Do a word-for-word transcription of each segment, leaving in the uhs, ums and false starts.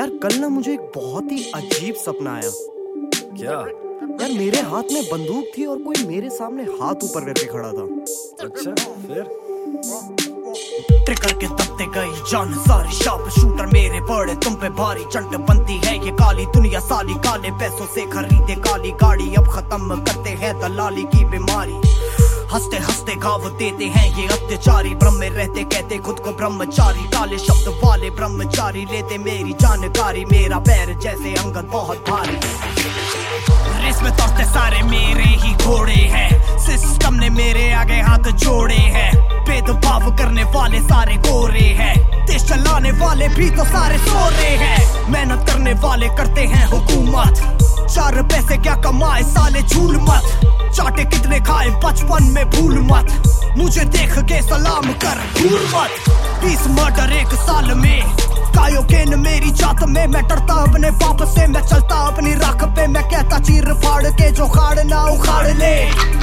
यार कल ना मुझे एक बहुत ही अजीब सपना आया। क्या? यार मेरे हाथ में बंदूक थी और कोई मेरे सामने हाथ ऊपर करके खड़ा था। अच्छा, फिर? ट्रिगर के दबते गई जान सारी, शार्प शूटर मेरे बड़े तुम पे भारी। चंट बनती है ये काली दुनिया साली, काले पैसों से खरीदे काली गाड़ी। अब खत्म करते हैं दलाली की बीमारी, हंसते हंसते घाव देते हैं ये अत्याचारी। ब्रह्म में रहते कहते खुद को ब्रह्मचारी, काले शब्द वाले ब्रह्मचारी लेते मेरी जानकारी। मेरा पैर जैसे अंगद बहुत भारी, रेस में तोड़ते सारे मेरे ही घोड़े हैं। सिस्टम ने मेरे आगे हाथ जोड़े हैं, भेदभाव करने वाले सारे गोरे हैं। देश चलाने वाले भी तो सारे सो रहे हैं, मेहनत करने वाले करते हैं हुकूमत। चार पैसे क्या कमाए साले झूल मत, चाटे कितने खाए बचपन में भूल मत। मुझे देख के सलाम कर भूल मत। बीस मर्डर एक साल में, कायोकेन मेरी जात में। मैं डरता अपने बाप से, मैं चलता अपनी राख पे। मैं कहता चीर फाड़ के जो खाड़ ना उखाड़ ले।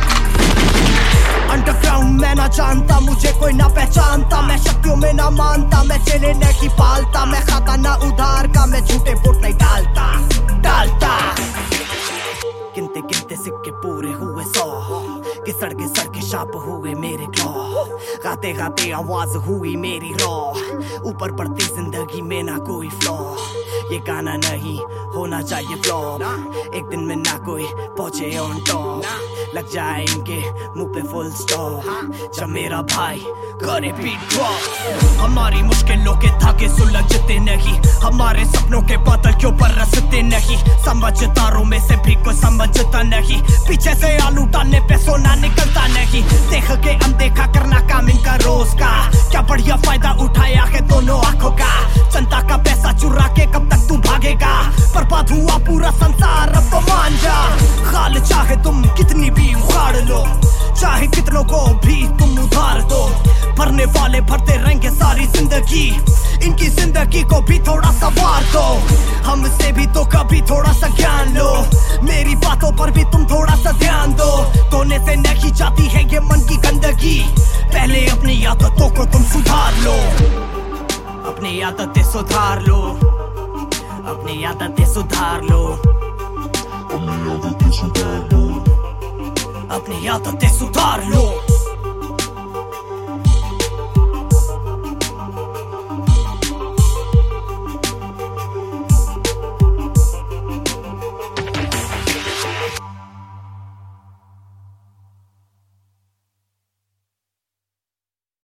अंडरग्राउंड मैं ना जानता, मुझे कोई ना पहचानता। मैं शक्तियों में ना मानता, मैं चेले नहीं पालता। मैं खाता ना उधार का, मैं झूठे वोट नहीं डालता डालता गिनते गिनते सिक्के पूरे हुए सौ, कि सड़के सड़के शाप हुए मेरे क्लॉ। गाते गाते आवाज हुई मेरी रॉ, ऊपर बढ़ती जिंदगी में ना कोई फ्लॉ। ये गाना नहीं होना चाहिए फ्लॉप, एक दिन में ना कोई पहुंचे ऑन टॉप। लग जाए इनके मुंह पे फुल स्टॉप जब मेरा भाई करे बीट ड्रॉप। हमारी मुश्किलों के धागे सुलझते नहीं, हमारे सपनों के बादल क्यों बरसते नहीं। समझदारों में से भी कोई समझता नहीं, पीछे से आलू डालने पे सोना निकलता नहीं। देख के अनदेखा करना काम इनका रोज का, क्या बढ़िया फायदा उठाया है दोनों आंखों का। जनता का पैसा चुरा के कब तक तू भागेगा, बर्बाद हुआ पूरा संसार अब तो मान जा। खाल चाहे तुम कितनी भी उखाड़ लो, चाहे कितनों को भी तुम उधार दो। भरने वाले भरते रहेंगे सारी जिंदगी, इनकी जिंदगी को भी थोड़ा सा वार दो। हमसे भी तो कभी थोड़ा सा ज्ञान लो, मेरी बातों पर भी तुम थोड़ा सा ध्यान दो। धोने से नहीं जाती है ये मन की गंदगी, पहले अपनी आदतों को तुम सुधार लो। अपनी आदतें सुधार लो, अपनी आदतें सुधार लो, अपनी आदतें